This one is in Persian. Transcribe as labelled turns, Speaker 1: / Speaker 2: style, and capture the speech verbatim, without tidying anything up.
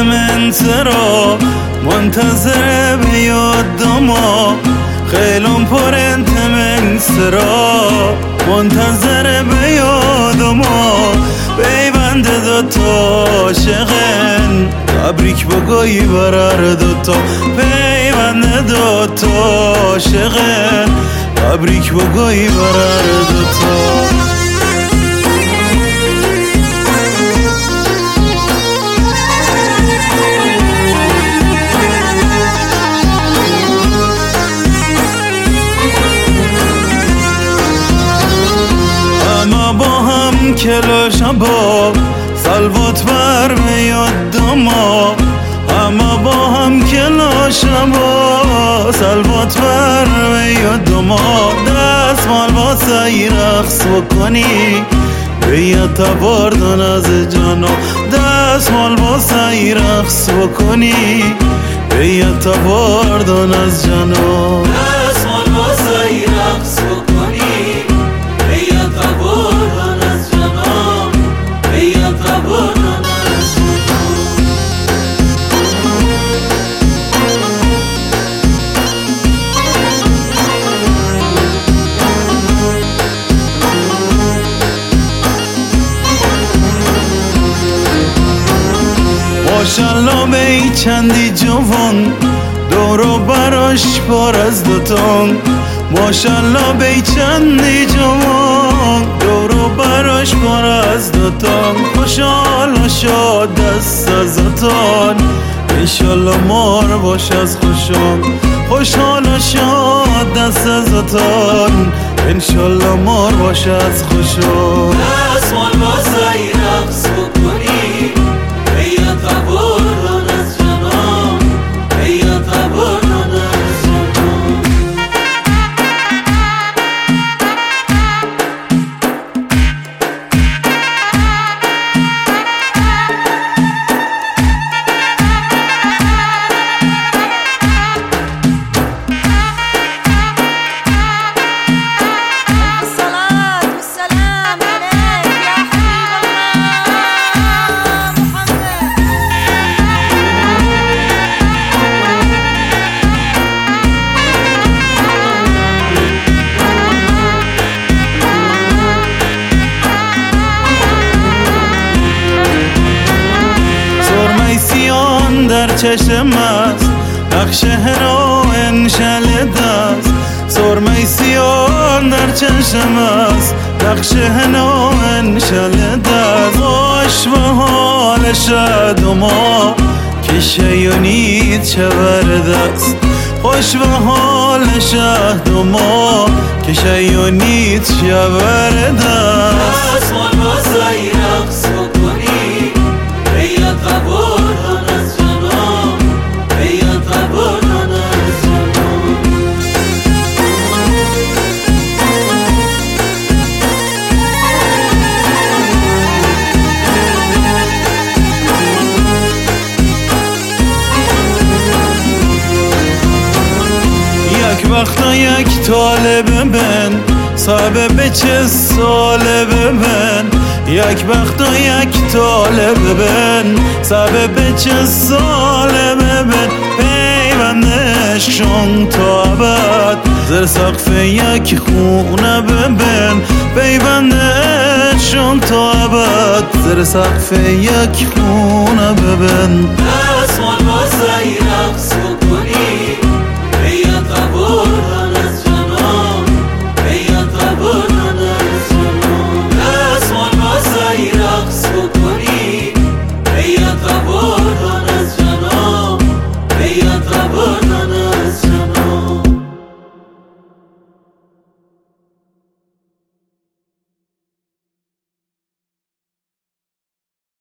Speaker 1: من سرا منتظر بیادما خیلم پر انت من سرا منتظر بیادما بیبند دوتا عاشقن تبریک بگوی برار دوتا پیوند دوتا عاشقن تبریک بگوی برار دوتا کلاش با سلوات بر میاد ما اما با هم کلاش با سلوات بر میاد ما دست مال واسه ای رقص بکنی بیا تباردن از جانا دست مال واسه ای رقص بکنی بیا تباردن از جانا
Speaker 2: دست مال واسه ای رقص بکنی بیا تباردن
Speaker 1: ماشالله بی چندی جوان دورو براش پر از دوتان ماشالله بی چندی جوان دورو براش پر از دوتان خوشحال شد دست از دوتان انشالله مار باش از خوشان خوشحال شد دست از دوتان انشالله مار باش از خوشان
Speaker 2: دست مال واسه ای رقص بکنی بیا تباردن از جنان بیا تباردن از جنان
Speaker 1: در چشم است نقش هروئن شلد است سرمه سیان در چشم است نقش هروئن شلد است خوش به حال شدما که شیونید شورد است خوش به حال شدما که شیونید شورد است
Speaker 2: دست مال واسه ای رقص بکنی بیا تباردن از جنان بیا تباردن از جنان
Speaker 1: یک وقتا یک طالب بن صاحب به چه ساله ببن یک وقتا یک طالب بن صاحب به چه ساله ببن پیوندش شون تا ابد زر سقف یک خونه ببن پیوندش شون تا ابد زر سقف یک خونه ببن
Speaker 2: دست مال